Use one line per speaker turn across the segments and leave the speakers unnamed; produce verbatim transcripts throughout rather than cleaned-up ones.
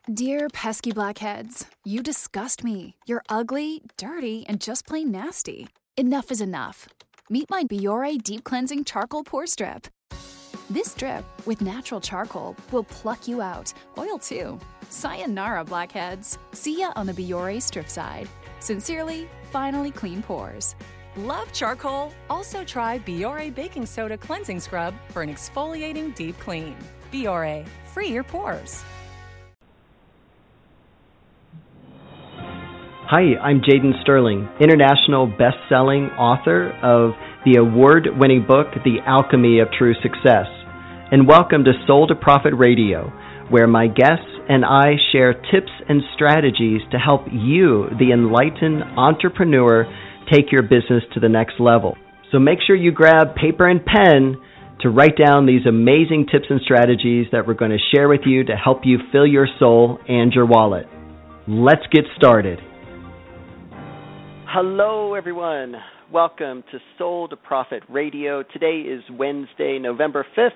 Dear pesky blackheads, you disgust me. You're ugly, dirty, and just plain nasty. Enough is enough. Meet my Biore Deep Cleansing Charcoal Pore Strip. This strip, with natural charcoal, will pluck you out. Oil too. Sayonara, blackheads. See ya on the Biore strip side. Sincerely, finally clean pores.
Love charcoal? Also try Biore Baking Soda Cleansing Scrub for an exfoliating deep clean. Biore, free your pores.
Hi, I'm Jaden Sterling, international best-selling author of the award-winning book, The Alchemy of True Success. And welcome to Soul to Profit Radio, where my guests and I share tips and strategies to help you, the enlightened entrepreneur, take your business to the next level. So make sure you grab paper and pen to write down these amazing tips and strategies that we're going to share with you to help you fill your soul and your wallet. Let's get started. Hello, everyone. Welcome to Soul to Profit Radio. Today is Wednesday, November fifth,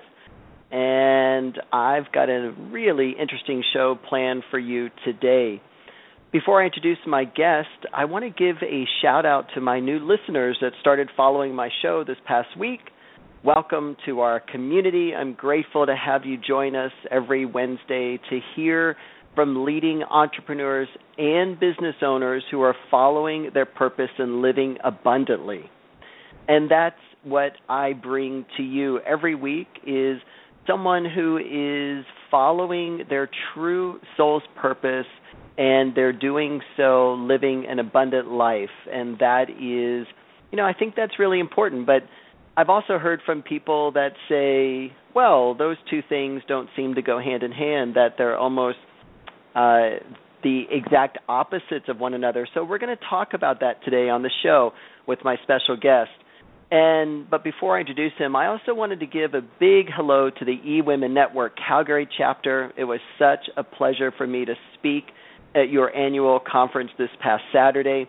and I've got a really interesting show planned for you today. Before I introduce my guest, I want to give a shout-out to my new listeners that started following my show this past week. Welcome to our community. I'm grateful to have you join us every Wednesday to hear from leading entrepreneurs and business owners who are following their purpose and living abundantly. And that's what I bring to you every week, is someone who is following their true soul's purpose, and they're doing so living an abundant life. And that is, you know, I think that's really important. But I've also heard from people that say, well, those two things don't seem to go hand in hand, that they're almost Uh, the exact opposites of one another. So we're going to talk about that today on the show with my special guest. And but before I introduce him, I also wanted to give a big hello to the eWomen Network Calgary chapter. It was such a pleasure for me to speak at your annual conference this past Saturday.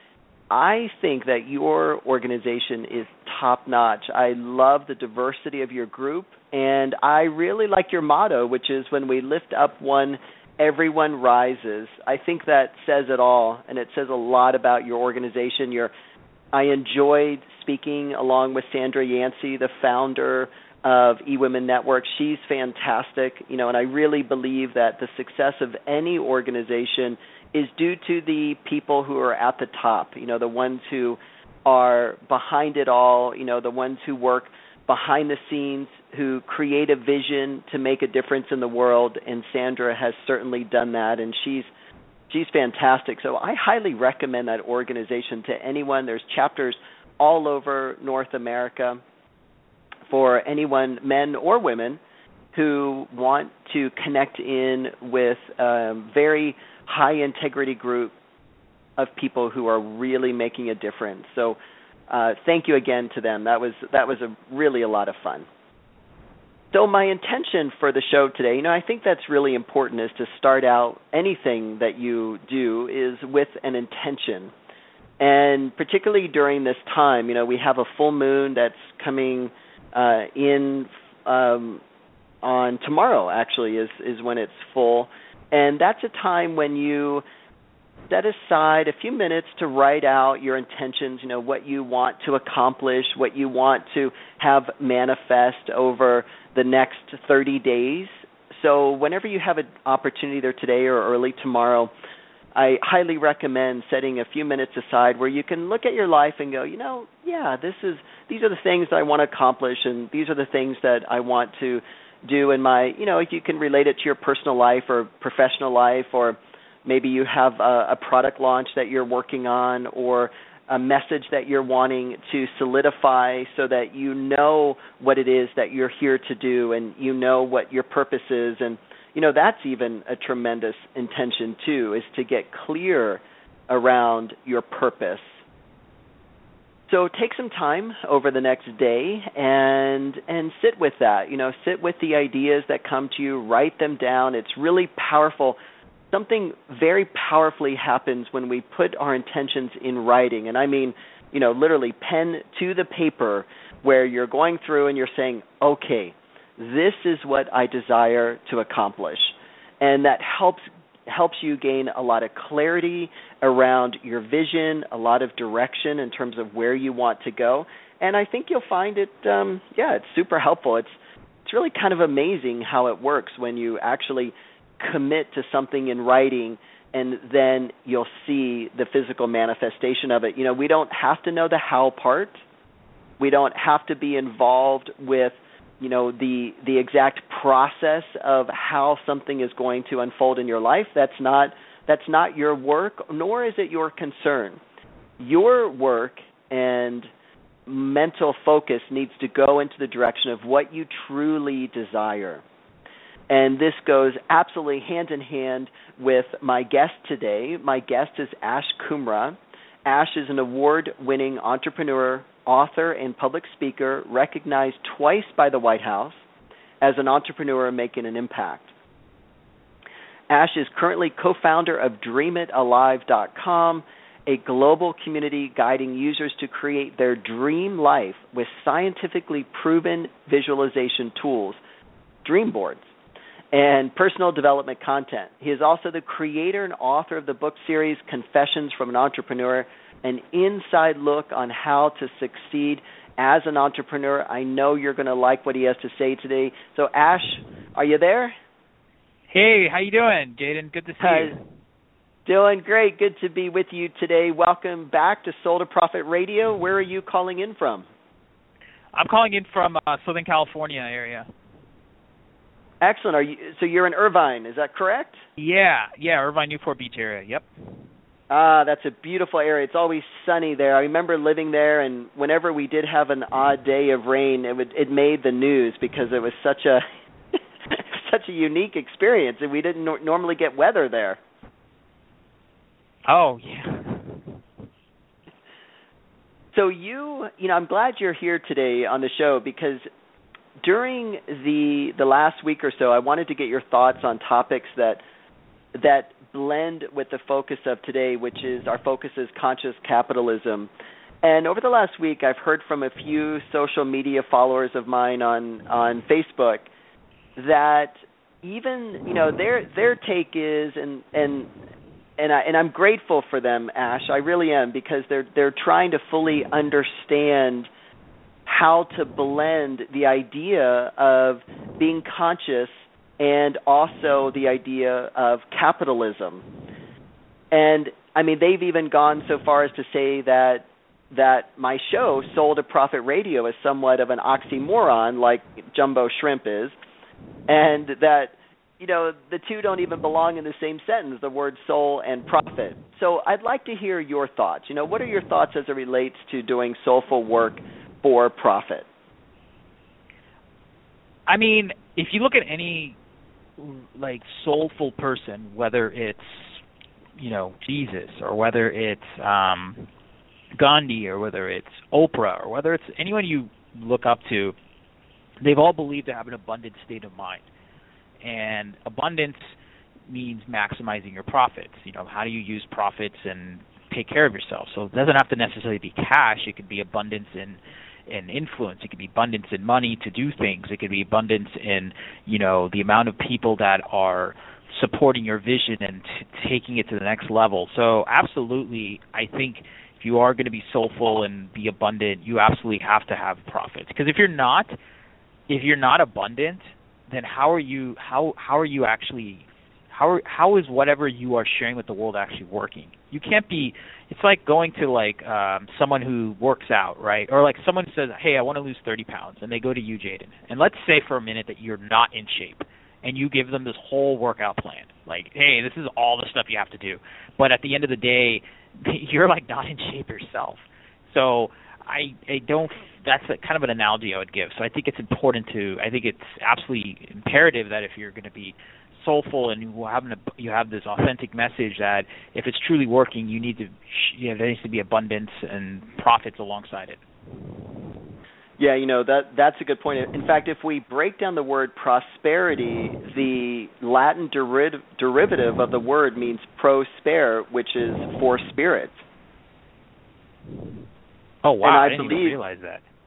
I think that your organization is top-notch. I love the diversity of your group, and I really like your motto, which is when we lift up one, everyone rises. I think that says it all, and it says a lot about your organization. Your, I enjoyed speaking along with Sandra Yancey, the founder of eWomen Network. She's fantastic, you know, and I really believe that the success of any organization is due to the people who are at the top, you know, the ones who are behind it all, you know, the ones who work behind the scenes, who create a vision to make a difference in the world, and Sandra has certainly done that, and she's she's fantastic. So I highly recommend that organization to anyone. There's chapters all over North America for anyone, men or women, who want to connect in with a very high-integrity group of people who are really making a difference. So Uh, thank you again to them. That was that was a, really a lot of fun. So my intention for the show today, you know, I think that's really important, is to start out anything that you do is with an intention. And particularly during this time, you know, we have a full moon that's coming uh, in um, on tomorrow, actually, is, is when it's full. And that's a time when you set aside a few minutes to write out your intentions, you know, what you want to accomplish, what you want to have manifest over the next thirty days. So whenever you have an opportunity, either today or early tomorrow, I highly recommend setting a few minutes aside where you can look at your life and go, you know, yeah, this is these are the things that I want to accomplish, and these are the things that I want to do in my, you know, you can relate it to your personal life or professional life, or maybe you have a, a product launch that you're working on, or a message that you're wanting to solidify so that you know what it is that you're here to do, and you know what your purpose is. And, you know, that's even a tremendous intention too, is to get clear around your purpose. So take some time over the next day and and sit with that. You know, sit with the ideas that come to you, write them down. It's really powerful. Something very powerfully happens when we put our intentions in writing. And I mean, you know, literally pen to the paper, where you're going through and you're saying, okay, this is what I desire to accomplish. And that helps helps you gain a lot of clarity around your vision, a lot of direction in terms of where you want to go. And I think you'll find it, um, yeah, it's super helpful. It's it's really kind of amazing how it works when you actually commit to something in writing, and then you'll see the physical manifestation of it. You know, we don't have to know the how part. We don't have to be involved with, you know, the the exact process of how something is going to unfold in your life. That's not that's not your work, nor is it your concern. Your work and mental focus needs to go into the direction of what you truly desire. And this goes absolutely hand in hand with my guest today. My guest is Ash Kumra. Ash is an award-winning entrepreneur, author, and public speaker, recognized twice by the White House as an entrepreneur making an impact. Ash is currently co-founder of dream it alive dot com, a global community guiding users to create their dream life with scientifically proven visualization tools, dream boards, and personal development content. He is also the creator and author of the book series Confessions from an Entrepreneur, an inside look on how to succeed as an entrepreneur. I know you're going to like what he has to say today. So, Ash, are you there?
Hey, how you doing, Jaden? Good to see
uh,
you.
Doing great. Good to be with you today. Welcome back to Soul to Profit Radio. Where are you calling in from?
I'm calling in from uh, Southern California area.
Excellent. Are you? So you're in Irvine, is that correct?
Yeah, yeah, Irvine, Newport Beach area. Yep.
Ah, that's a beautiful area. It's always sunny there. I remember living there, and whenever we did have an odd day of rain, it would it made the news because it was such a such a unique experience, and we didn't no- normally get weather there.
Oh, yeah.
So you, you know, I'm glad you're here today on the show because during the the last week or so, I wanted to get your thoughts on topics that that blend with the focus of today, which is our focus is conscious capitalism. And over the last week, I've heard from a few social media followers of mine on on Facebook that even, you know, their their take is, and and and I and I'm grateful for them, Ash. I really am, because they're they're trying to fully understand how to blend the idea of being conscious and also the idea of capitalism. And I mean, they've even gone so far as to say that that my show, Soul to Profit Radio, is somewhat of an oxymoron, like Jumbo Shrimp is, and that, you know, the two don't even belong in the same sentence, the word soul and profit. So I'd like to hear your thoughts. You know, what are your thoughts as it relates to doing soulful work for profit?
I mean, if you look at any like soulful person, whether it's, you know, Jesus, or whether it's um, Gandhi, or whether it's Oprah, or whether it's anyone you look up to, they've all believed to have an abundant state of mind. And abundance means maximizing your profits. You know, how do you use profits and take care of yourself? So it doesn't have to necessarily be cash. It could be abundance in in influence. It could be abundance in money to do things. It could be abundance in, you know, the amount of people that are supporting your vision and t- taking it to the next level. So absolutely, I think if you are going to be soulful and be abundant, you absolutely have to have profits. Because if you're not, if you're not abundant, then how are you? How how are you actually? How are, how is whatever you are sharing with the world actually working? You can't be. It's like going to like um, someone who works out, right? Or like someone says, "Hey, I want to lose thirty pounds," and they go to you, Jaden. And let's say for a minute that you're not in shape, and you give them this whole workout plan. Like, hey, this is all the stuff you have to do. But at the end of the day, you're like not in shape yourself. So I I don't. That's a, kind of an analogy I would give. So I think it's important to. I think it's absolutely imperative that if you're going to be soulful and you have an, you have this authentic message that if it's truly working, you need to. You know, there needs to be abundance and profits alongside it.
Yeah, you know, that that's a good point. In fact, if we break down the word prosperity, the Latin deriv- derivative of the word means prospere, which is for spirits.
Oh, wow,
and I,
I didn't
believe,
even realize that.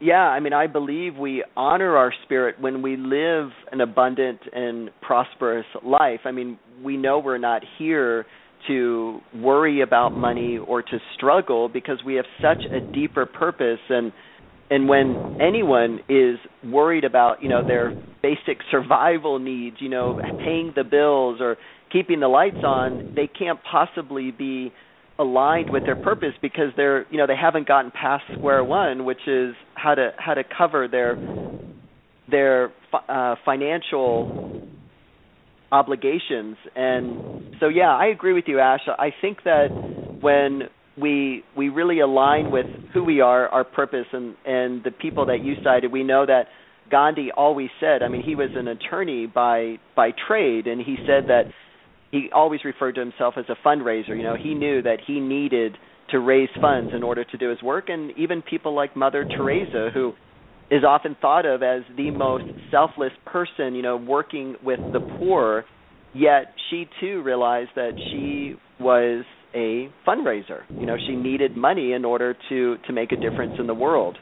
yeah, I mean, I believe we honor our spirit when we live an abundant and prosperous life. I mean, we know we're not here to worry about money or to struggle because we have such a deeper purpose. And and when anyone is worried about, you know, their basic survival needs, you know, paying the bills or keeping the lights on, they can't possibly be aligned with their purpose because they're, you know, they haven't gotten past square one, which is how to how to cover their their uh, financial obligations. And so, yeah, I agree with you, Ash. I think that when we we really align with who we are, our purpose, and and the people that you cited, we know that Gandhi always said, I mean, he was an attorney by by trade, and he said that he always referred to himself as a fundraiser. You know, he knew that he needed to raise funds in order to do his work. And even people like Mother Teresa, who is often thought of as the most selfless person, you know, working with the poor, yet she too realized that she was a fundraiser. You know, she needed money in order to, to make a difference in the world.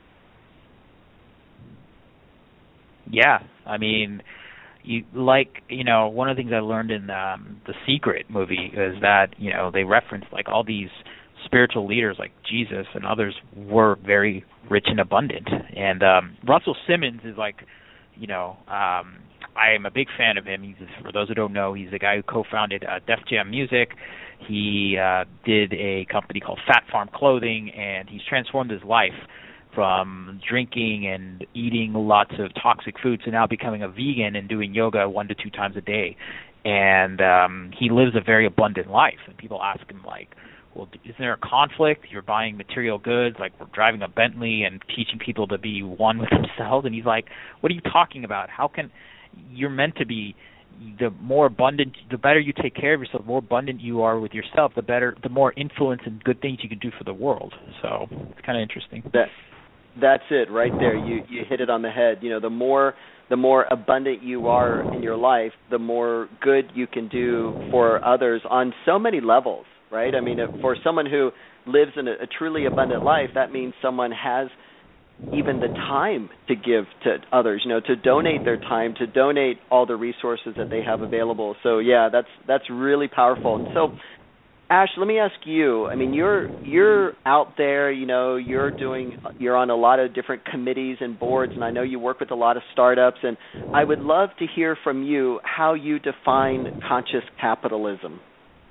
Yeah, I mean, you like, you know, one of the things I learned in um, the Secret movie is that, you know, they referenced like all these spiritual leaders like Jesus and others were very rich and abundant. And um, Russell Simmons is like, you know, um, I am a big fan of him. He's, for those who don't know, he's the guy who co-founded uh, Def Jam Music. He uh, did a company called Fat Farm Clothing, and he's transformed his life from drinking and eating lots of toxic food to now becoming a vegan and doing yoga one to two times a day. And um, he lives a very abundant life. And people ask him, like, well, is there a conflict? You're buying material goods, like we're driving a Bentley and teaching people to be one with themselves. And he's like, what are you talking about? How can you're meant to be the more abundant, the better you take care of yourself, the more abundant you are with yourself, the better, the more influence and good things you can do for the world. So it's kind of interesting.
That, that's it right there. You you hit it on the head. You know, the more the more abundant you are in your life, the more good you can do for others on so many levels, right? I mean, for someone who lives in a, a truly abundant life, that means someone has even the time to give to others, you know, to donate their time, to donate all the resources that they have available. So, yeah, that's that's really powerful. And so, Ash, let me ask you, I mean, you're you're out there, you know, you're doing, you're on a lot of different committees and boards, and I know you work with a lot of startups, and I would love to hear from you how you define conscious capitalism.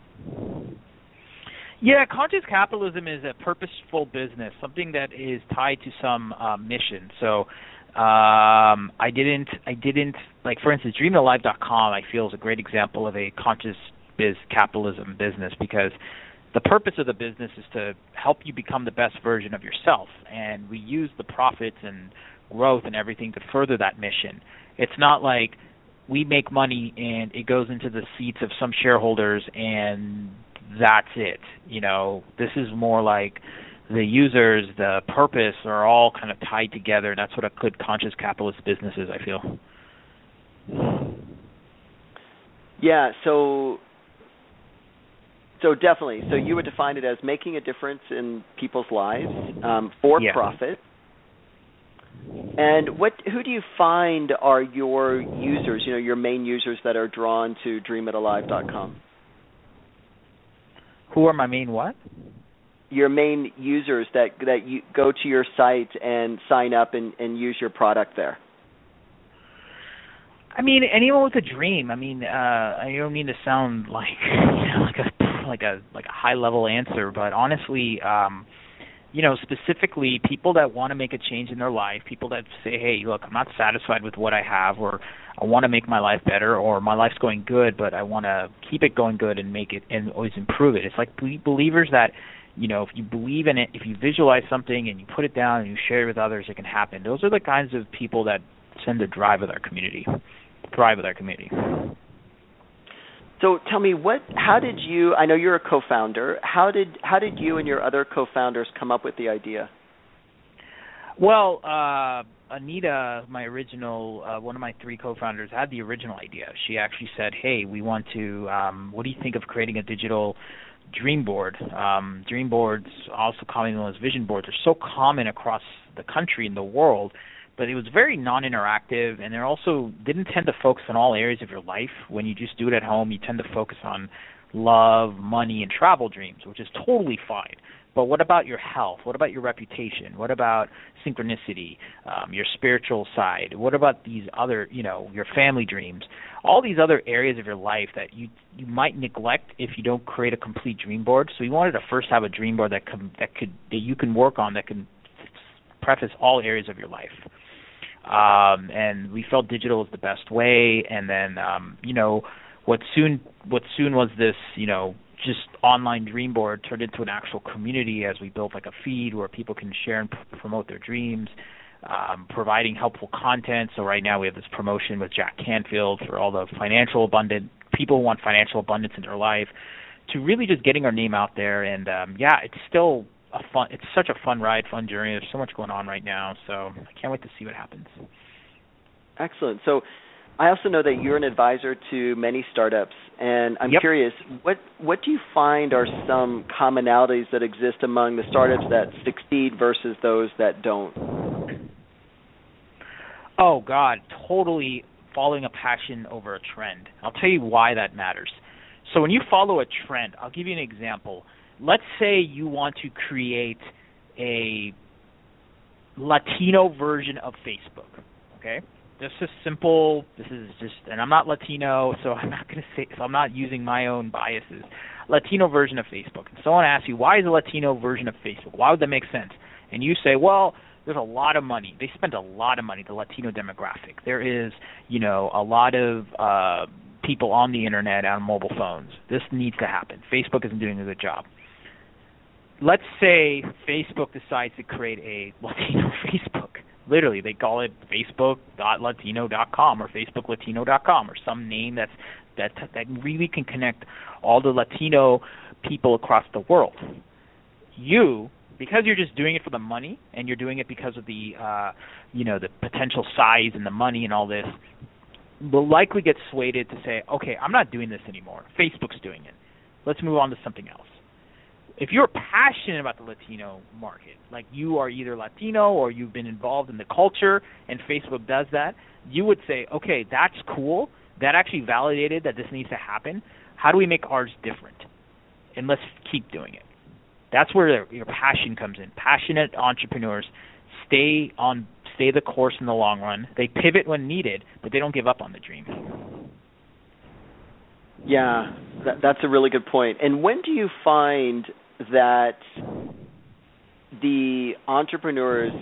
Yeah, conscious capitalism is a purposeful business, something that is tied to some uh, mission. So um, I didn't, I didn't, like, for instance, dream it alive dot com I feel is a great example of a conscious biz capitalism business, because the purpose of the business is to help you become the best version of yourself, and we use the profits and growth and everything to further that mission. It's not like we make money and it goes into the seats of some shareholders and that's it. You know, this is more like the users, the purpose are all kind of tied together, and that's what a good conscious capitalist business is, I feel.
Yeah, so so definitely. So you would define it as making a difference in people's lives, um, for
yeah.
profit. And what who do you find are your users, you know, your main users that are drawn to dream it alive dot com?
Who are my main what?
Your main users that that you go to your site and sign up and, and use your product there.
I mean, anyone with a dream. I mean, uh, I don't mean to sound like you know, like a like a like a high level answer, but honestly, um, you know, specifically people that want to make a change in their life, people that say, hey, look, I'm not satisfied with what I have, or I want to make my life better, or my life's going good, but I want to keep it going good and make it and always improve it. It's like believers that, you know, if you believe in it, if you visualize something and you put it down and you share it with others, it can happen. Those are the kinds of people that tend to drive with our community, thrive with our community.
So tell me, what? How did you? I know you're a co-founder. How did how did you and your other co-founders come up with the idea?
Well, uh, Anita, my original, uh, one of my three co-founders, had the original idea. She actually said, "Hey, we want to. Um, what do you think of creating a digital dream board. Um, dream boards, also commonly known as vision boards, are so common across the country and the world, but it was very non-interactive, and they also didn't tend to focus on all areas of your life. When you just do it at home, you tend to focus on love, money, and travel dreams, which is totally fine. But what about your health? What about your reputation? What about synchronicity, um, your spiritual side? What about these other, you know, your family dreams? All these other areas of your life that you you might neglect if you don't create a complete dream board. So we wanted to first have a dream board that could that could that you can work on, that can preface all areas of your life. Um, and we felt digital was the best way. And then, um, you know, what soon what soon was this, you know, just online dream board turned into an actual community as we built like a feed where people can share and p- promote their dreams, um, providing helpful content. So right now we have this promotion with Jack Canfield for all the financial abundant people who want financial abundance in their life, to really just getting our name out there. And um, yeah, it's still a fun. It's such a fun ride, fun journey. There's so much going on right now, so I can't wait to see what happens.
Excellent. So I also know that you're an advisor to many startups, and I'm
yep.
curious, what what do you find are some commonalities that exist among the startups that succeed versus those that don't?
Oh, God, totally following a passion over a trend. I'll tell you why that matters. So when you follow a trend, I'll give you an example. Let's say you want to create a Latino version of Facebook, okay? This is simple. This is just, and I'm not Latino, so I'm not going to say, so I'm not using my own biases. Latino version of Facebook. And someone asks you, why is a Latino version of Facebook? Why would that make sense? And you say, well, there's a lot of money. They spend a lot of money, the Latino demographic. There is, you know, a lot of uh, people on the internet on mobile phones. This needs to happen. Facebook isn't doing a good job. Let's say Facebook decides to create a Latino Facebook. Literally, they call it facebook dot latino dot com or facebook latino dot com or some name that's that that really can connect all the Latino people across the world. You, because you're just doing it for the money and you're doing it because of the uh, you know, the potential size and the money and all this, will likely get swayed to say, okay, I'm not doing this anymore. Facebook's doing it. Let's move on to something else. If you're passionate about the Latino market, like you are either Latino or you've been involved in the culture and Facebook does that, you would say, okay, that's cool. That actually validated that this needs to happen. How do we make ours different? And let's keep doing it. That's where your passion comes in. Passionate entrepreneurs stay on, stay the course in the long run. They pivot when needed, but they don't give up on the dream.
Yeah, that, that's a really good point. And when do you find that the entrepreneurs,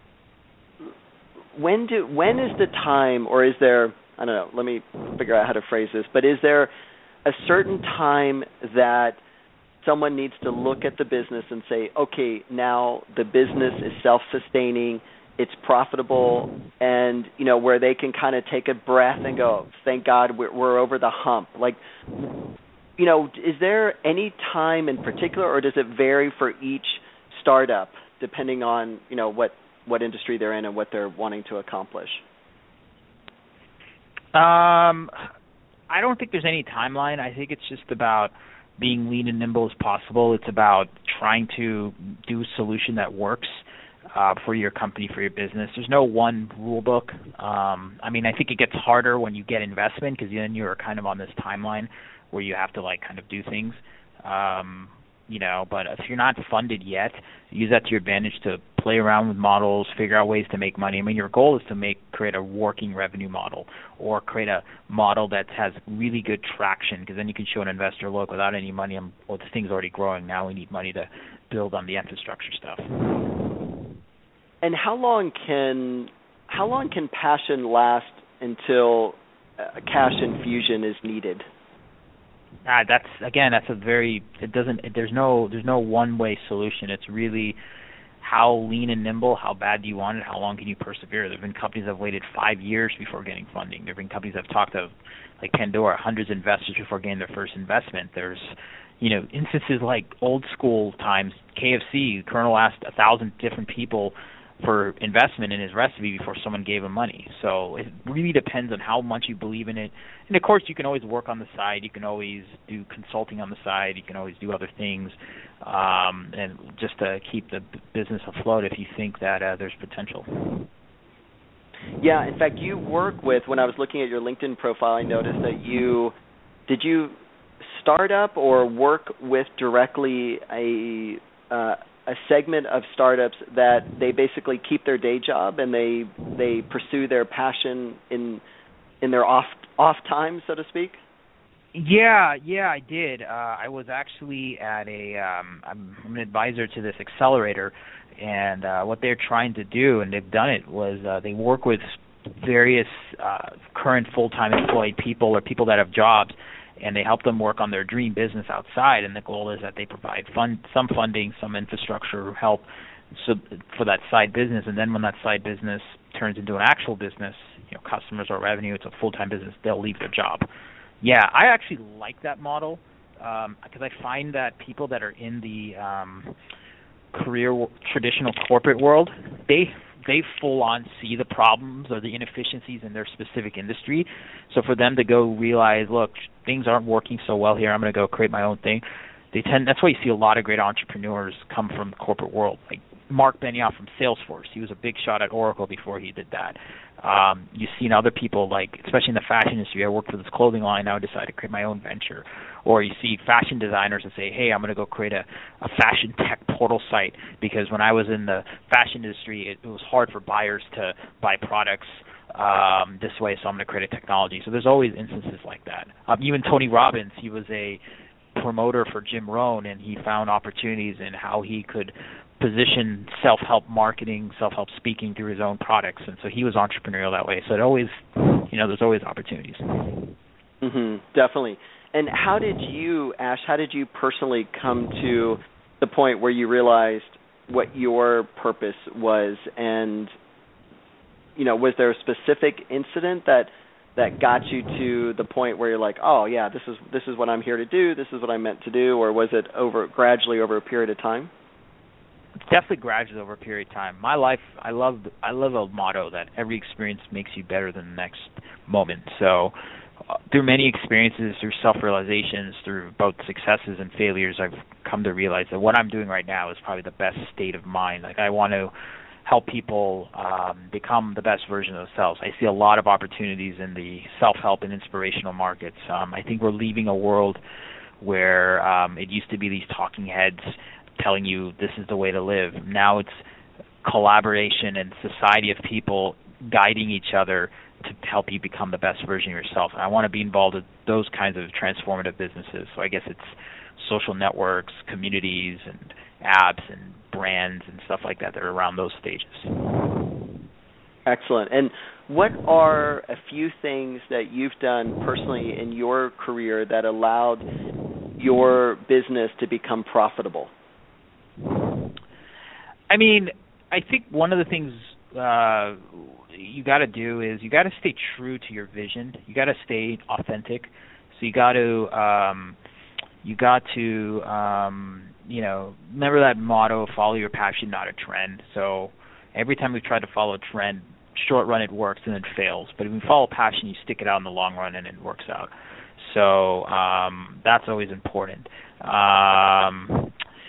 when do when is the time, or is there, I don't know, let me figure out how to phrase this, but is there a certain time that someone needs to look at the business and say, okay, now the business is self-sustaining, it's profitable, and, you know, where they can kind of take a breath and go, thank God we're, we're over the hump? Like, you know, is there any time in particular, or does it vary for each startup depending on, you know, what, what industry they're in and what they're wanting to accomplish?
Um, I don't think there's any timeline. I think it's just about being lean and nimble as possible. It's about trying to do a solution that works Uh, for your company, for your business. There's no one rule book. Um, I mean, I think it gets harder when you get investment, because then you're kind of on this timeline where you have to like kind of do things. Um, you know, but if you're not funded yet, use that to your advantage to play around with models, figure out ways to make money. I mean, your goal is to make create a working revenue model, or create a model that has really good traction, because then you can show an investor, look, without any money, I'm, well, this thing's already growing. Now we need money to build on the infrastructure stuff.
And how long can how long can passion last until a cash infusion is needed?
Ah, that's again, that's a very it doesn't there's no there's no one way solution. It's really how lean and nimble, how bad do you want it, how long can you persevere? There've been companies that have waited five years before getting funding. There've been companies that have talked to, like Pandora, hundreds of investors before getting their first investment. There's, you know, instances like old school times, K F C, Colonel asked a thousand different people for investment in his recipe before someone gave him money. So it really depends on how much you believe in it. And, of course, you can always work on the side. You can always do consulting on the side. You can always do other things um, and just to keep the business afloat if you think that uh, there's potential.
Yeah, in fact, you work with, when I was looking at your LinkedIn profile, I noticed that you, did you start up or work with directly a uh, a segment of startups that they basically keep their day job and they they pursue their passion in in their off off time, so to speak?
Yeah, yeah, I did. Uh, I was actually at a um, I'm, I'm an advisor to this accelerator, and uh, what they're trying to do, and they've done it, was uh, they work with various uh, current full-time employed people or people that have jobs, and they help them work on their dream business outside. And the goal is that they provide fund, some funding, some infrastructure help so, for that side business. And then when that side business turns into an actual business, you know, customers or revenue, it's a full-time business, they'll leave their job. Yeah, I actually like that model um, because I find that people that are in the um, career traditional corporate world, they they full on see the problems or the inefficiencies in their specific industry. So for them to go realize, look, things aren't working so well here, I'm going to go create my own thing. They tend that's why you see a lot of great entrepreneurs come from the corporate world. Like Mark Benioff from Salesforce, he was a big shot at Oracle before he did that. Um, you've seen other people, like especially in the fashion industry. I worked for this clothing line. Now I decided to create my own venture. Or you see fashion designers that say, hey, I'm going to go create a, a fashion tech portal site because when I was in the fashion industry, it, it was hard for buyers to buy products um, this way, so I'm going to create a technology. So there's always instances like that. Um, even Tony Robbins, he was a promoter for Jim Rohn, and he found opportunities in how he could position self-help marketing, self-help speaking through his own products, and so he was entrepreneurial that way. So it always, you know, there's always opportunities.
Mm-hmm, definitely. And how did you, Ash, how did you personally come to the point where you realized what your purpose was? And, you know, was there a specific incident that that got you to the point where you're like, oh, yeah, this is this is what I'm here to do, this is what I'm meant to do, or was it over gradually over a period of time?
Definitely gradually over a period of time. My life, I love I love a motto that every experience makes you better than the next moment. So uh, through many experiences, through self-realizations, through both successes and failures, I've come to realize that what I'm doing right now is probably the best state of mind. Like I want to help people um, become the best version of themselves. I see a lot of opportunities in the self-help and inspirational markets. Um, I think we're leaving a world where um, it used to be these talking heads telling you this is the way to live. Now it's collaboration and society of people guiding each other to help you become the best version of yourself. And I want to be involved in those kinds of transformative businesses. So I guess it's social networks, communities, and apps and brands and stuff like that that are around those stages.
Excellent. And what are a few things that you've done personally in your career that allowed your business to become profitable?
I mean, I think one of the things uh, you got to do is you got to stay true to your vision. You got to stay authentic. So you got to, um, you got to, um, you know, remember that motto: follow your passion, not a trend. So every time we've tried to follow a trend, short run it works and it fails. But if you follow passion, you stick it out in the long run and it works out. So um, that's always important. Um,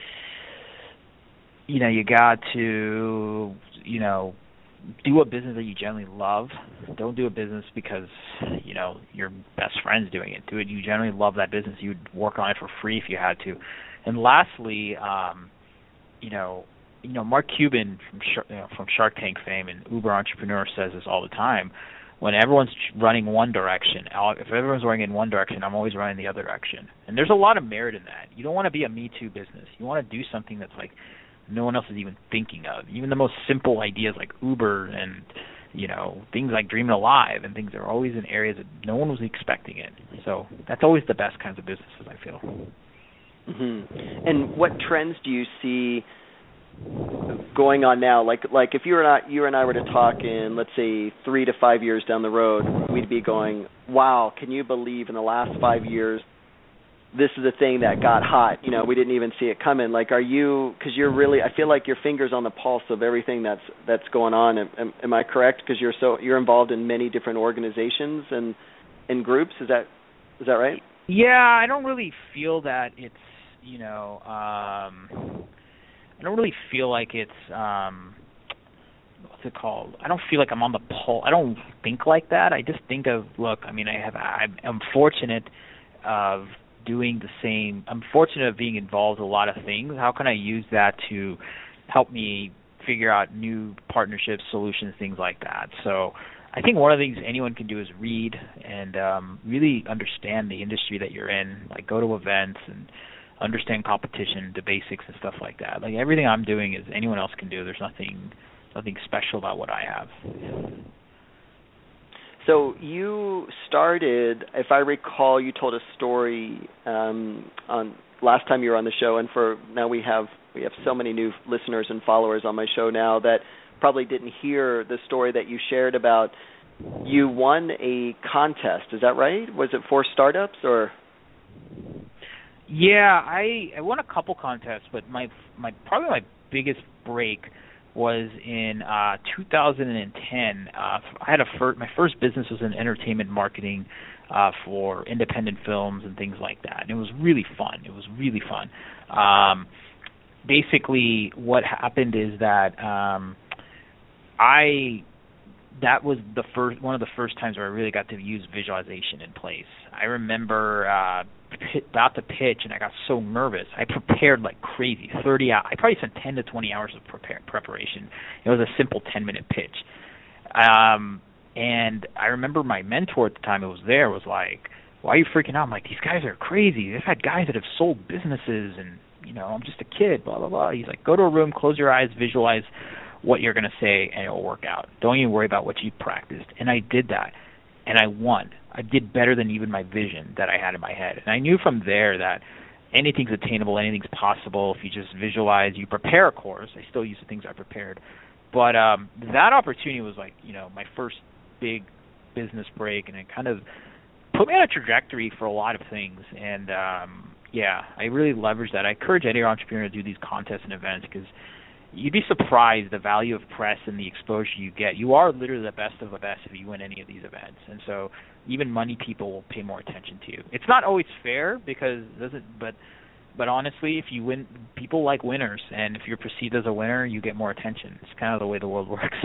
you know, you got to, you know, do a business that you generally love. Don't do a business because, you know, your best friend's doing it. Do it. You generally love that business. You'd work on it for free if you had to. And lastly, um, you know, you know, Mark Cuban from you know, from Shark Tank fame and Uber entrepreneur says this all the time. When everyone's running one direction, if everyone's running in one direction, I'm always running the other direction. And there's a lot of merit in that. You don't want to be a Me Too business. You want to do something that's like no one else is even thinking of. Even the most simple ideas like Uber and, you know, things like Dreaming Alive and things are always in areas that no one was expecting it. So that's always the best kinds of businesses, I feel.
Mm-hmm. And what trends do you see going on now? Like, like if you were not, you and I were to talk in, let's say, three to five years down the road, we'd be going, wow, can you believe in the last five years this is a thing that got hot. You know, we didn't even see it coming. Like, are you? Because you're really. I feel like your finger's on the pulse of everything that's that's going on. Am, am I correct? Because you're so you're involved in many different organizations and and groups. Is that is that right?
Yeah, I don't really feel that it's you know. Um, I don't really feel like it's. Um, what's it called? I don't feel like I'm on the pulse. I don't think like that. I just think of look. I mean, I have. I'm, I'm fortunate of doing the same. I'm fortunate of being involved in a lot of things. How can I use that to help me figure out new partnerships, solutions, things like that? So I think one of the things anyone can do is read and um, really understand the industry that you're in, like go to events and understand competition, the basics and stuff like that. Like everything I'm doing is anyone else can do. There's nothing nothing special about what I have.
So you started, if I recall, you told a story um, on last time you were on the show, and for now we have we have so many new listeners and followers on my show now that probably didn't hear the story that you shared about you won a contest. Is that right? Was it for startups or?
Yeah, I, I won a couple contests, but my my probably my biggest break was in uh, two thousand ten. Uh, I had a fir- my first business was in entertainment marketing uh, for independent films and things like that. And it was really fun. It was really fun. Um, basically, what happened is that um, I that was the first one of the first times where I really got to use visualization in place. I remember uh, p- about to pitch, and I got so nervous. I prepared like crazy, thirty hours. I probably spent ten to twenty hours of prepare- preparation. It was a simple ten-minute pitch. Um, and I remember my mentor at the time who was there was like, why are you freaking out? I'm like, these guys are crazy. They've had guys that have sold businesses, and, you know, I'm just a kid, blah, blah, blah. He's like, go to a room, close your eyes, visualize what you're going to say, and it'll work out. Don't even worry about what you practiced. And I did that, and I won. I did better than even my vision that I had in my head. And I knew from there that anything's attainable, anything's possible if you just visualize, you prepare, of course. I still use the things I prepared. But um, that opportunity was like, you know, my first big business break, and it kind of put me on a trajectory for a lot of things. And, um, yeah, I really leveraged that. I encourage any entrepreneur to do these contests and events because you'd be surprised the value of press and the exposure you get. You are literally the best of the best if you win any of these events. And so even money people will pay more attention to you. It's not always fair because it doesn't, but but honestly, if you win, people like winners, and if you're perceived as a winner, you get more attention. It's kind of the way the world works.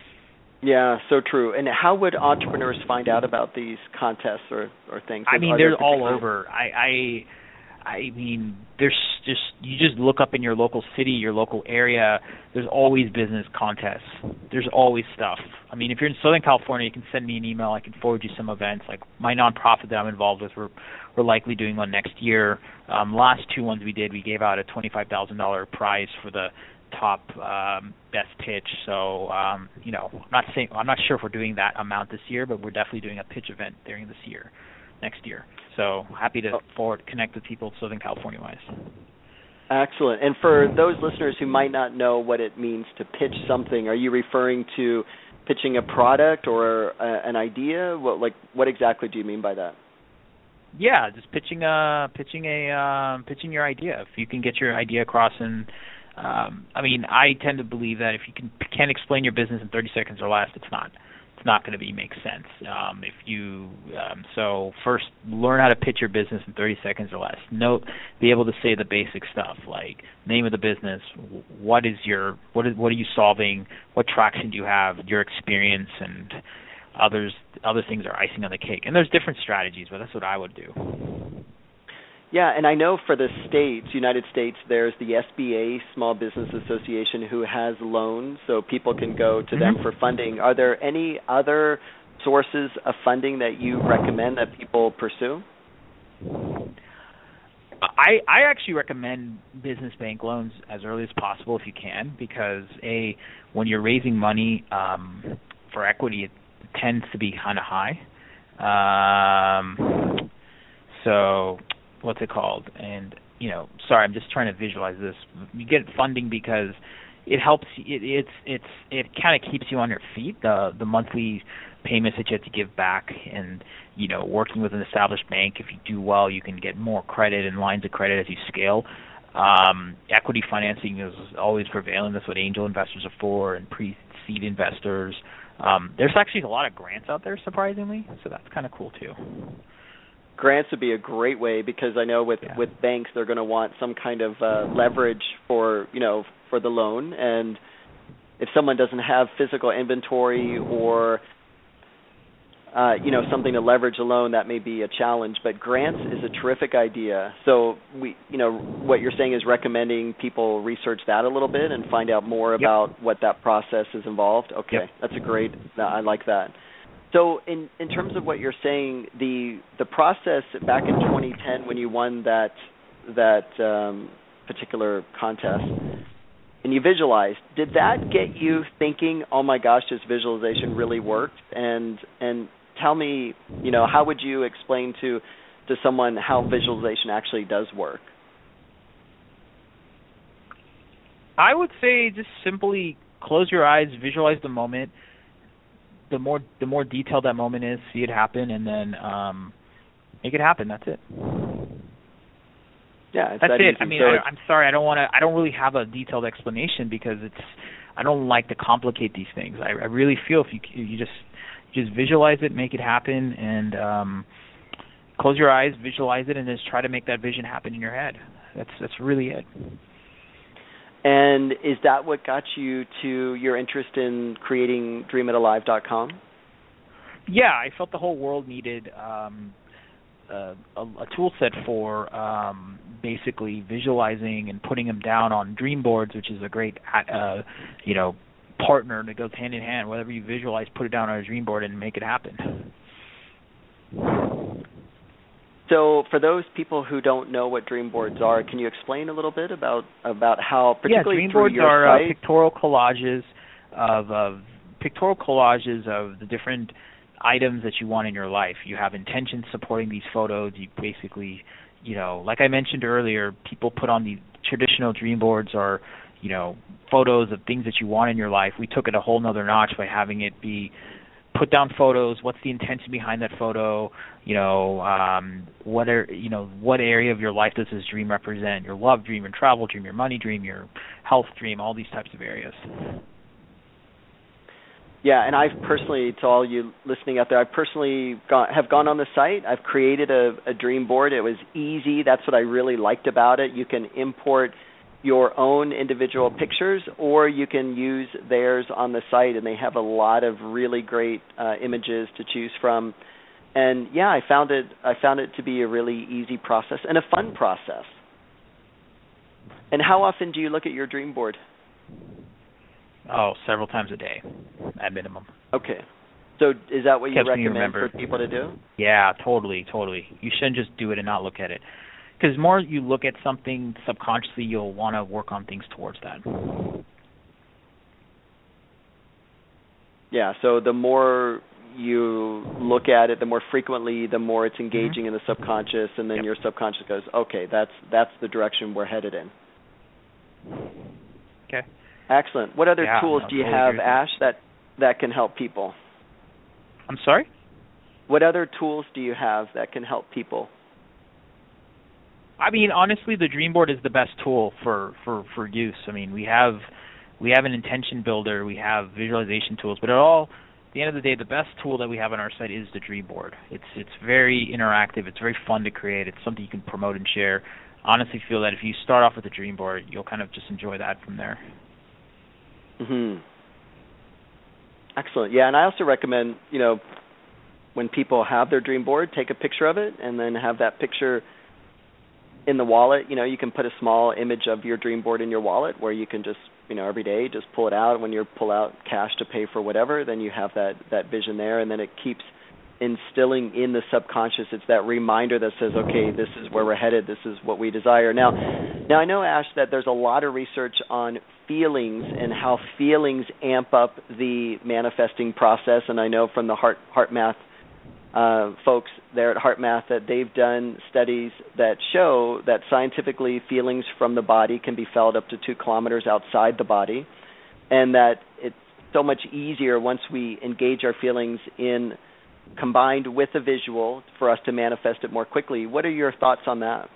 Yeah, so true. And how would entrepreneurs find out about these contests or, or things?
I mean,
Are
they're
there
all
particular...
over. I, I, I mean, there's just you just look up in your local city, your local area. There's always business contests. There's always stuff. I mean, if you're in Southern California, you can send me an email. I can forward you some events. Like my nonprofit that I'm involved with, we're we're likely doing one next year. Um, last two ones we did, we gave out a twenty-five thousand dollars prize for the top um, best pitch. So um, you know, I'm not saying I'm not sure if we're doing that amount this year, but we're definitely doing a pitch event during this year, next year. So happy to forward connect with people Southern California wise.
Excellent. And for those listeners who might not know what it means to pitch something, are you referring to pitching a product or a, an idea? What like what exactly do you mean by that?
Yeah, just pitching a pitching a um, pitching your idea. If you can get your idea across, and um, I mean, I tend to believe that if you can can't explain your business in thirty seconds or less, it's not it's not going to be make sense. Um, if you um, so first learn how to pitch your business in thirty seconds or less. Note, be able to say the basic stuff like name of the business, what is your what is what are you solving, what traction do you have, your experience, and others other things are icing on the cake. And there's different strategies, but that's what I would do.
Yeah, and I know for the states, United States, there's the S B A, Small Business Association, who has loans, so people can go to mm-hmm. them for funding. Are there any other sources of funding that you recommend that people pursue?
I, I actually recommend business bank loans as early as possible if you can, because, A, when you're raising money um, for equity, it tends to be kind of high. Um, so... what's it called? And, you know, sorry, I'm just trying to visualize this. You get funding because it helps. It, it's it's it kind of keeps you on your feet. The the monthly payments that you have to give back, and you know, working with an established bank. If you do well, you can get more credit and lines of credit as you scale. Um, equity financing is always prevailing. That's what angel investors are for, and pre-seed investors. Um, there's actually a lot of grants out there, surprisingly, so that's kind of cool too.
Grants would be a great way, because I know with,
yeah.
with banks they're going to want some kind of uh, leverage for you know for the loan, and if someone doesn't have physical inventory or Uh, you know, something to leverage a loan, that may be a challenge, but grants is a terrific idea. So we, you know, what you're saying is recommending people research that a little bit and find out more
yep.
about what that process is involved. Okay,
yep.
That's a great. I like that. So in in terms of what you're saying, the the process back in twenty ten when you won that that um, particular contest, and you visualized, did that get you thinking, oh my gosh, this visualization really worked? And and tell me, you know, how would you explain to to someone how visualization actually does work?
I would say just simply close your eyes, visualize the moment. The more the more detailed that moment is, see it happen, and then um, make it happen. That's it.
Yeah, it's
that's
that
it.
easy.
I mean,
so
I, I'm sorry, I don't want to. I don't really have a detailed explanation because it's. I don't like to complicate these things. I, I really feel if you you just just visualize it, make it happen, and um, close your eyes, visualize it, and just try to make that vision happen in your head. That's that's really it.
And is that what got you to your interest in creating dream it alive dot com?
Yeah, I felt the whole world needed um, a, a, a tool set for um, basically visualizing and putting them down on dream boards, which is a great, uh, you know, partner that goes hand in hand. Whatever you visualize, put it down on a dream board and make it happen.
So for those people who don't know what dream boards are, can you explain a little bit about about how, particularly
yeah, dream
through
boards
your
are
site?
Uh, pictorial collages of, of pictorial collages of the different items that you want in your life. You have intentions supporting these photos. You basically, you know, like I mentioned earlier, people put on the traditional dream boards are, you know, photos of things that you want in your life. We took it a whole nother notch by having it be put down photos. What's the intention behind that photo? You know, um, what are, you know, what area of your life does this dream represent? Your love dream, your travel dream, your money dream, your health dream, all these types of areas.
Yeah, and I've personally, to all you listening out there, I've personally gone, have gone on the site. I've created a, a dream board. It was easy. That's what I really liked about it. You can import your own individual pictures, or you can use theirs on the site, and they have a lot of really great uh, images to choose from. And yeah, I found it. I found it to be a really easy process and a fun process. And how often do you look at your dream board?
Oh, several times a day, at minimum.
Okay. So is that what you
Keeps me
recommend
remember.
for people to do?
Yeah, totally, totally. You shouldn't just do it and not look at it. Because the more you look at something subconsciously, you'll want to work on things towards that.
Yeah, so the more you look at it, the more frequently, the more it's engaging mm-hmm. in the subconscious, and then
yep.
your subconscious goes, okay, that's that's the direction we're headed in.
Okay.
Excellent. What other
yeah,
tools
no,
do you
totally
have,
agree.
Ash, that, that can help people?
I'm sorry?
What other tools do you have that can help people?
I mean, honestly, the dream board is the best tool for, for, for use. I mean, we have we have an intention builder, we have visualization tools, but at all, at the end of the day, the best tool that we have on our site is the dream board. It's it's very interactive. It's very fun to create. It's something you can promote and share. Honestly, feel that if you start off with a dream board, you'll kind of just enjoy that from there.
Mhm. Excellent. Yeah, and I also recommend, you know, when people have their dream board, take a picture of it and then have that picture in the wallet. You know, you can put a small image of your dream board in your wallet where you can just, you know, every day just pull it out. When you pull out cash to pay for whatever, then you have that, that vision there, and then it keeps instilling in the subconscious. It's that reminder that says, okay, this is where we're headed. This is what we desire. Now, now I know, Ash, that there's a lot of research on feelings and how feelings amp up the manifesting process, and I know from the Heart, Heart Math uh, folks there at HeartMath that they've done studies that show that scientifically feelings from the body can be felt up to two kilometers outside the body, and that it's so much easier once we engage our feelings in combined with a visual for us to manifest it more quickly. What are your thoughts on that?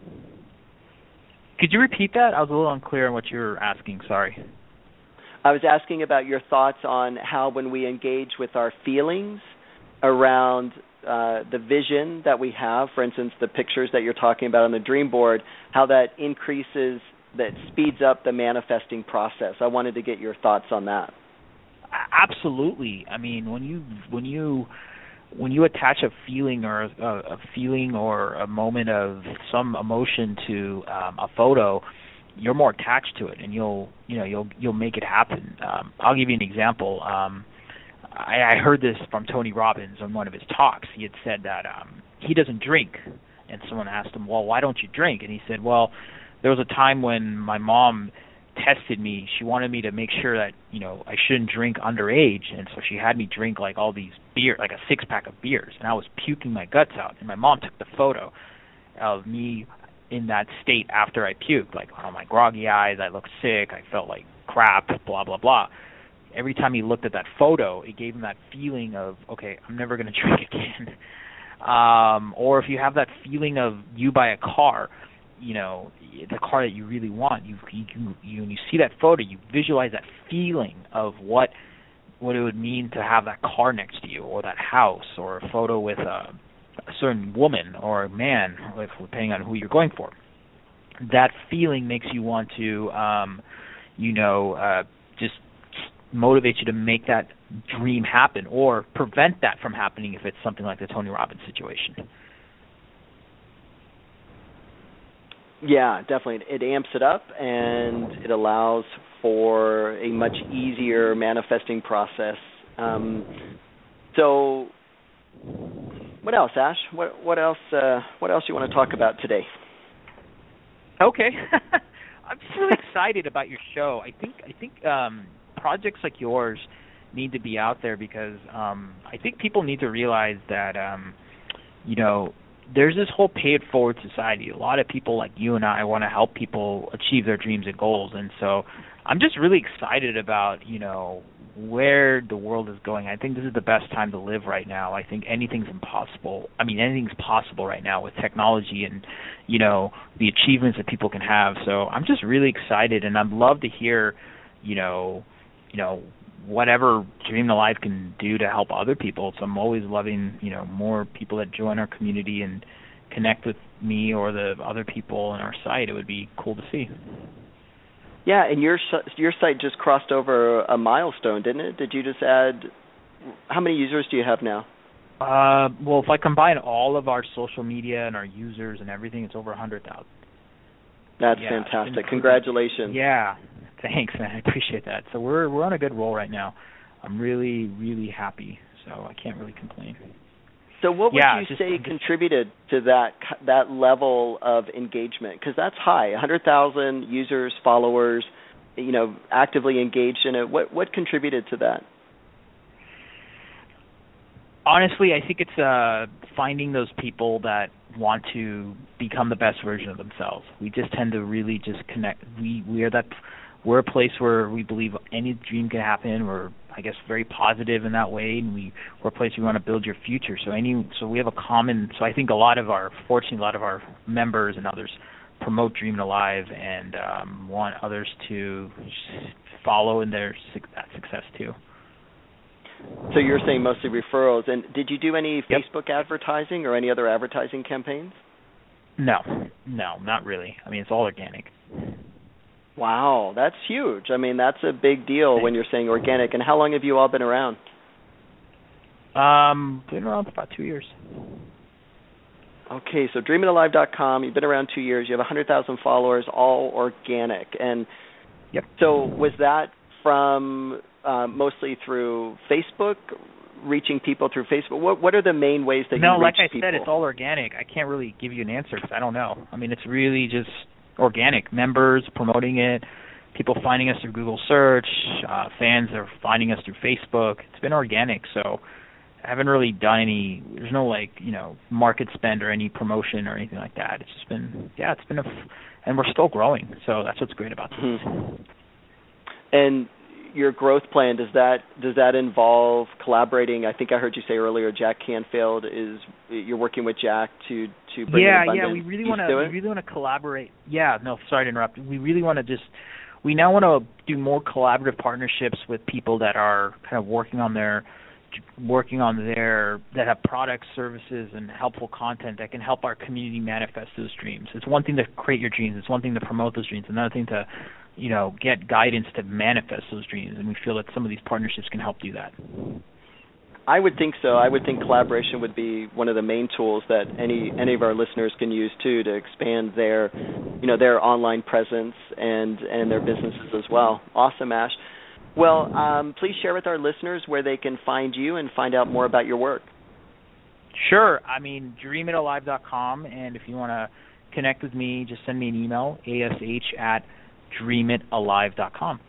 Could you repeat that? I was a little unclear on what you were asking. Sorry.
I was asking about your thoughts on how when we engage with our feelings around uh, the vision that we have, for instance, the pictures that you're talking about on the dream board, how that increases, that speeds up the manifesting process. I wanted to get your thoughts on that.
Absolutely. I mean, when you when you when you attach a feeling or a, a feeling or a moment of some emotion to um, a photo, you're more attached to it, and you'll you know you'll you'll make it happen. Um, I'll give you an example. Um, I, I heard this from Tony Robbins on one of his talks. He had said that um, he doesn't drink, and someone asked him, "Well, why don't you drink?" And he said, "Well, there was a time when my mom tested me. She wanted me to make sure that, you know, I shouldn't drink underage, and so she had me drink like all these beer, like a six pack of beers, and I was puking my guts out. And my mom took the photo of me in that state after I puked, like on my groggy eyes, I looked sick, I felt like crap, blah blah blah. Every time he looked at that photo, it gave him that feeling of, okay, I'm never going to drink again. Um, or if you have that feeling of you buy a car, you know, the car that you really want, you you you when you see that photo, you visualize that feeling of what what it would mean to have that car next to you, or that house, or a photo with a, a certain woman or a man, if, depending on who you're going for. That feeling makes you want to, um, you know, uh, just motivate you to make that dream happen, or prevent that from happening if it's something like the Tony Robbins situation.
Yeah, definitely. It amps it up, and it allows for a much easier manifesting process. Um, so, what else, Ash? What what else? Uh, what else you want to talk about today?
Okay, I'm just really excited about your show. I think I think um, projects like yours need to be out there because um, I think people need to realize that um, you know. There's this whole pay-it-forward society. A lot of people like you and I want to help people achieve their dreams and goals, and so I'm just really excited about, you know, where the world is going. I think this is the best time to live right now. I think anything's impossible. I mean, anything's possible right now with technology and, you know, the achievements that people can have. So I'm just really excited, and I'd love to hear, you know, you know, whatever Dream Alive can do to help other people. So I'm always loving, you know, more people that join our community and connect with me or the other people on our site. It would be cool to see.
Yeah, and your your site just crossed over a milestone, didn't it? Did you just add, how many users do you have now?
Uh, well, if I combine all of our social media and our users and everything, it's over one hundred thousand.
That's
yeah,
fantastic. Congratulations.
Yeah. Thanks, man. I appreciate that. So we're we're on a good roll right now. I'm really, really happy, so I can't really complain.
So what would
yeah,
you
just,
say
just,
contributed to that that level of engagement? Because that's high, one hundred thousand users, followers, you know, actively engaged in it. What what contributed to that?
Honestly, I think it's uh, finding those people that want to become the best version of themselves. We just tend to really just connect. We we are that. We're a place where we believe any dream can happen. We're, I guess, very positive in that way, and we, we're a place we want to build your future. So any, so we have a common. So I think a lot of our, fortunately, a lot of our members and others promote Dream Alive and um, want others to follow in their that success too.
So you're saying mostly referrals. And did you do any
yep.
Facebook advertising or any other advertising campaigns?
No, no, not really. I mean, it's all organic.
Wow, that's huge. I mean, that's a big deal
Thanks.
When you're saying organic. And how long have you all been around?
Um, been around for about two years.
Okay, so dream it alive dot com, you've been around two years, you have one hundred thousand followers, all organic. And
yep.
So was that from uh, mostly through Facebook, reaching people through Facebook? What what are the main ways that
no,
you reach
like I
people?
said, it's all organic. I can't really give you an answer because I don't know. I mean, it's really just organic. Members promoting it, people finding us through Google search, uh, fans are finding us through Facebook. It's been organic, so I haven't really done any. There's no like you know market spend or any promotion or anything like that. It's just been yeah, it's been a, f- and we're still growing. So that's what's great about this.
Mm-hmm. And your growth plan, does that does that involve collaborating? I think I heard you say earlier, Jack Canfield is you're working with Jack to to bring
yeah,
in abundance.
Yeah, we really want to we really want to collaborate. Yeah, no, sorry to interrupt. We really want to just we now want to do more collaborative partnerships with people that are kind of working on their working on their that have products, services, and helpful content that can help our community manifest those dreams. It's one thing to create your dreams. It's one thing to promote those dreams. Another thing to you know, get guidance to manifest those dreams, and we feel that some of these partnerships can help do that.
I would think so. I would think collaboration would be one of the main tools that any any of our listeners can use too to expand their, you know, their online presence and and their businesses as well. Awesome, Ash. Well, um, please share with our listeners where they can find you and find out more about your work.
Sure. I mean, dream it alive dot com, and if you want to connect with me, just send me an email, ash at dream it alive dot com.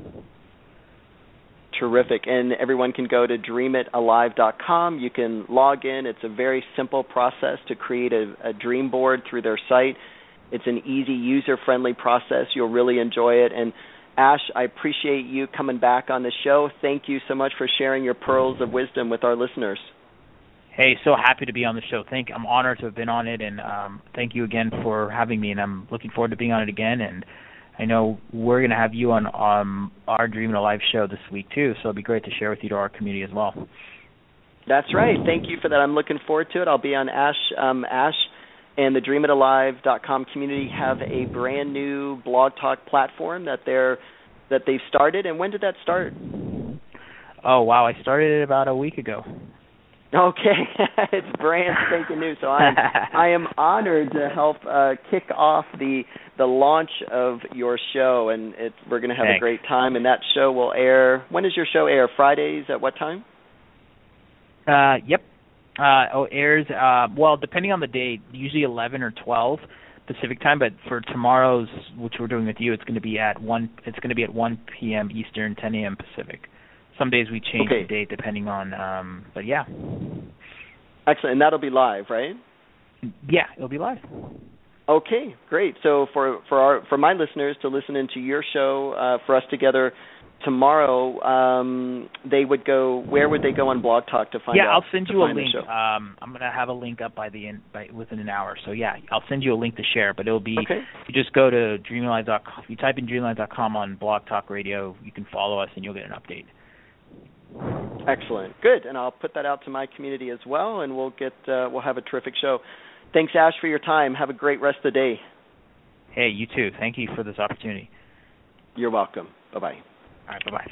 Terrific. And everyone can go to dream it alive dot com. You can log in. It's a very simple process to create a, a dream board through their site. It's an easy, user-friendly process. You'll really enjoy it. And Ash, I appreciate you coming back on the show. Thank you so much for sharing your pearls of wisdom with our listeners.
Hey, so happy to be on the show. Thank, I'm honored to have been on it, and um, thank you again for having me, and I'm looking forward to being on it again. And I know we're going to have you on um, our Dream It Alive show this week, too, so it'll be great to share with you to our community as well.
That's right. Thank you for that. I'm looking forward to it. I'll be on Ash. Um, Ash and the dream it alive dot com community have a brand new blog talk platform that they're that they've started. And when did that start?
Oh, wow. I started it about a week ago.
Okay, it's brand spanking new. So I'm I am honored to help uh, kick off the the launch of your show, and it's, we're going to have
Thanks.
a great time. And that show will air. When does your show air? Fridays at what time?
Uh, yep. Uh, oh, airs uh, well, depending on the day, usually eleven or twelve Pacific time. But for tomorrow's, which we're doing with you, it's going to be at one. It's going to be at one p.m. Eastern, ten a.m. Pacific. Some days we change
okay.
the date depending on, um, but yeah.
Excellent, and that'll be live, right?
Yeah, it'll be live.
Okay, great. So for for our for my listeners to listen into your show uh, for us together tomorrow, um, they would go. Where would they go on Blog Talk to find
yeah,
out?
Yeah, I'll send you a link.
Um,
I'm gonna have a link up by the end, by within an hour. So yeah, I'll send you a link to share. But it'll be
okay.
You just go to dream it alive dot com. If you type in dream it alive dot com on Blog Talk Radio, you can follow us and you'll get an update.
Excellent, good, and I'll put that out to my community as well, and we'll get uh, we'll have a terrific show. Thanks, Ash, for your time. Have a great rest of the day.
Hey, you too. Thank you for this opportunity.
You're welcome. Bye bye.
All right, bye bye.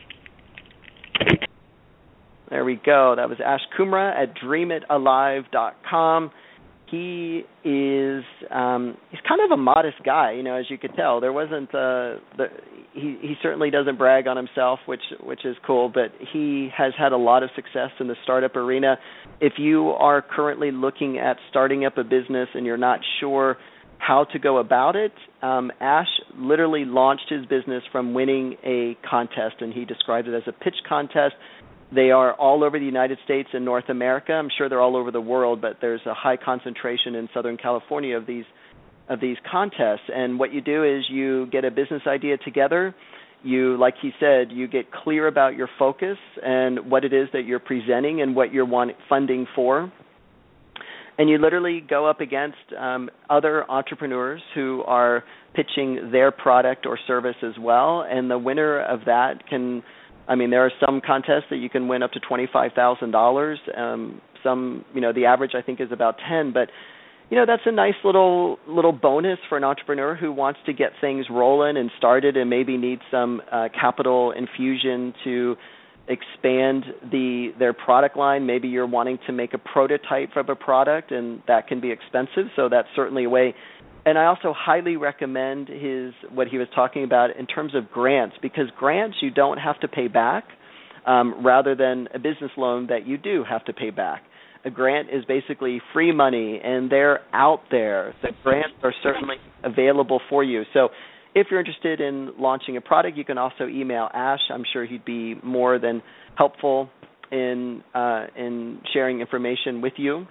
There we go. That was Ash Kumra at dream it alive dot com. He is um, he's kind of a modest guy, you know, as you could tell. There wasn't uh, the he he certainly doesn't brag on himself, which which is cool, but he has had a lot of success in the startup arena. If you are currently looking at starting up a business and you're not sure how to go about it, um, Ash literally launched his business from winning a contest, and he described it as a pitch contest. They are all over the United States and North America. I'm sure they're all over the world, but there's a high concentration in Southern California of these of these contests. And what you do is you get a business idea together. You, like he said, you get clear about your focus and what it is that you're presenting and what you're want funding for. And you literally go up against um, other entrepreneurs who are pitching their product or service as well. And the winner of that can, I mean, there are some contests that you can win up to twenty-five thousand dollars. Um, some, you know, the average I think is about ten. But, you know, that's a nice little little bonus for an entrepreneur who wants to get things rolling and started and maybe needs some uh, capital infusion to expand the their product line. Maybe you're wanting to make a prototype of a product, and that can be expensive. So that's certainly a way. And I also highly recommend his what he was talking about in terms of grants, because grants you don't have to pay back, um, rather than a business loan that you do have to pay back. A grant is basically free money, and they're out there. The grants are certainly available for you. So if you're interested in launching a product, you can also email Ash. I'm sure he'd be more than helpful. in uh, in sharing information with you.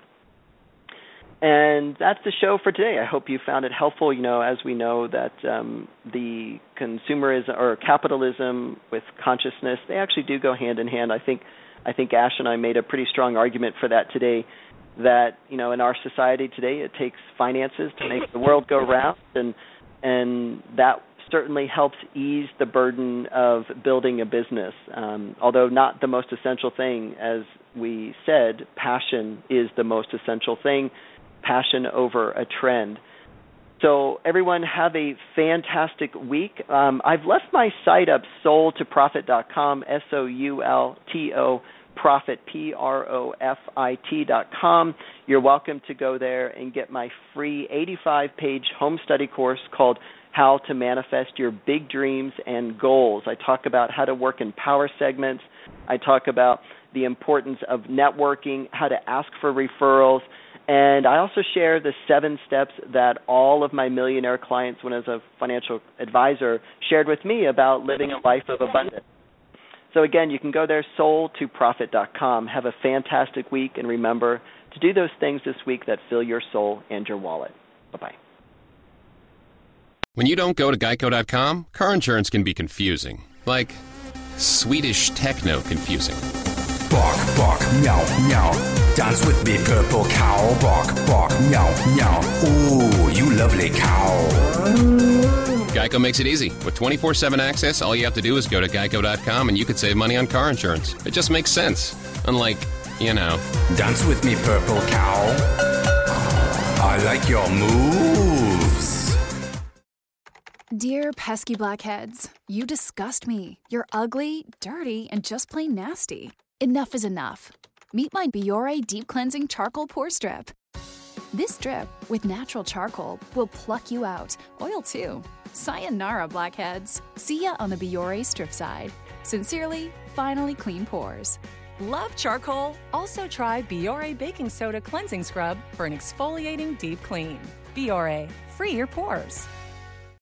And that's the show for today. I hope you found it helpful. You know, as we know that um, the consumerism or capitalism with consciousness, they actually do go hand in hand. I think I think Ash and I made a pretty strong argument for that today, that, you know, in our society today, it takes finances to make the world go round, and and that certainly helps ease the burden of building a business. Um, although not the most essential thing, as we said, passion is the most essential thing. Passion over a trend. So everyone have a fantastic week. Um, I've left my site up, sold to profit dot com, S O U L T O, profit, P R O F I T dot com. You're welcome to go there and get my free eighty-five page home study course called How to Manifest Your Big Dreams and Goals. I talk about how to work in power segments. I talk about the importance of networking, how to ask for referrals, and I also share the seven steps that all of my millionaire clients, when as a financial advisor, shared with me about living a life of abundance. So again, you can go there, sold to profit dot com. Have a fantastic week, and remember to do those things this week that fill your soul and your wallet. Bye-bye.
When you don't go to geico dot com, car insurance can be confusing. Like Swedish techno confusing.
Bark, bark, meow, meow. Dance with me, purple cow. Bark, bark, meow, meow. Ooh, you lovely cow.
Geico makes it easy. With twenty-four seven access, all you have to do is go to geico dot com and you could save money on car insurance. It just makes sense. Unlike, you know.
Dance with me, purple cow. I like your moves.
Dear pesky blackheads, you disgust me. You're ugly, dirty, and just plain nasty. Enough is enough. Meet my Biore Deep Cleansing Charcoal Pore Strip. This strip, with natural charcoal, will pluck you out. Oil too. Sayonara, blackheads. See ya on the Biore strip side. Sincerely, finally clean pores.
Love charcoal? Also try Biore Baking Soda Cleansing Scrub for an exfoliating deep clean. Biore, free your pores.